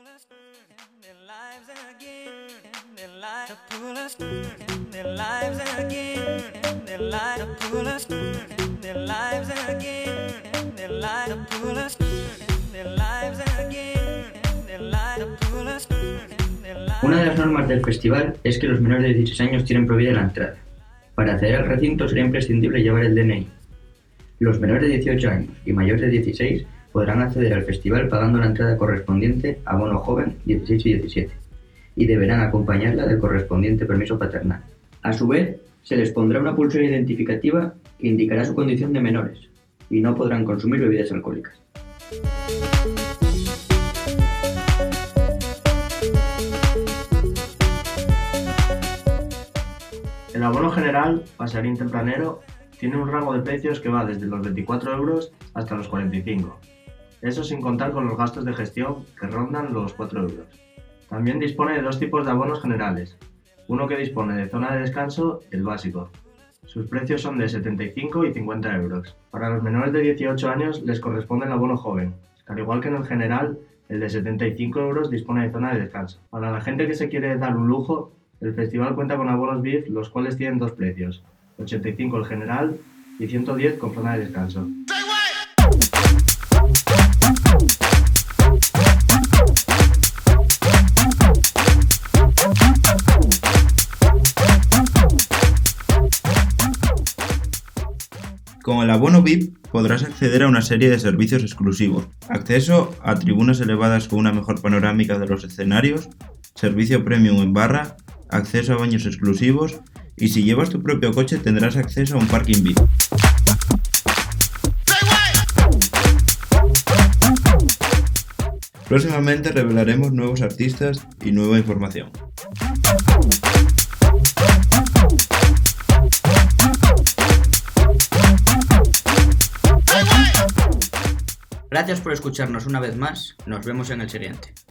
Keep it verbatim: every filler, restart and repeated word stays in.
Una de las normas del festival es que los menores de dieciséis años tienen prohibida la entrada. Para acceder al recinto será imprescindible llevar el D N I. Los menores de dieciocho años y mayores de dieciséis podrán acceder al festival pagando la entrada correspondiente a bono joven dieciséis y diecisiete y deberán acompañarla del correspondiente permiso paternal. A su vez, se les pondrá una pulsera identificativa que indicará su condición de menores y no podrán consumir bebidas alcohólicas. El abono general, pasearín tempranero, tiene un rango de precios que va desde los veinticuatro euros hasta los cuarenta y cinco. Eso sin contar con los gastos de gestión que rondan los cuatro euros. También dispone de dos tipos de abonos generales. Uno que dispone de zona de descanso y el básico. Sus precios son de setenta y cinco y cincuenta euros. Para los menores de dieciocho años les corresponde el abono joven. Al igual que en el general, el de setenta y cinco euros dispone de zona de descanso. Para la gente que se quiere dar un lujo, el festival cuenta con abonos V I P, los cuales tienen dos precios, ochenta y cinco el general y ciento diez con zona de descanso. Con el abono V I P podrás acceder a una serie de servicios exclusivos, acceso a tribunas elevadas con una mejor panorámica de los escenarios, servicio premium en barra, acceso a baños exclusivos y si llevas tu propio coche tendrás acceso a un parking V I P. Próximamente revelaremos nuevos artistas y nueva información. Gracias por escucharnos una vez más, nos vemos en el siguiente.